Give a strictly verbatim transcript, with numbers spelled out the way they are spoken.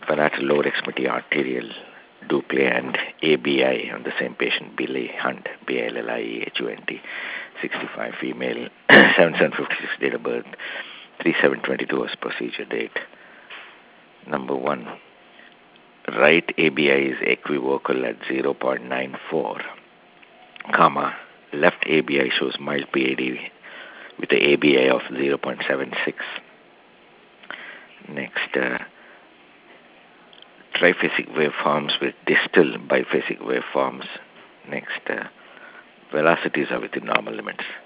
bilateral lower extremity arterial Dupley and A B I on the same patient, Billy Hunt, B L L I E H U N T, sixty-five, female, seven seven fifty-six date of birth, three seven twenty-two was procedure date. Number one, right A B I is equivocal at zero point nine four, comma, left A B I shows mild P A D with the A B I of zero point seven six. Next, uh, triphasic waveforms with distal biphasic waveforms. Next, uh, velocities are within normal limits.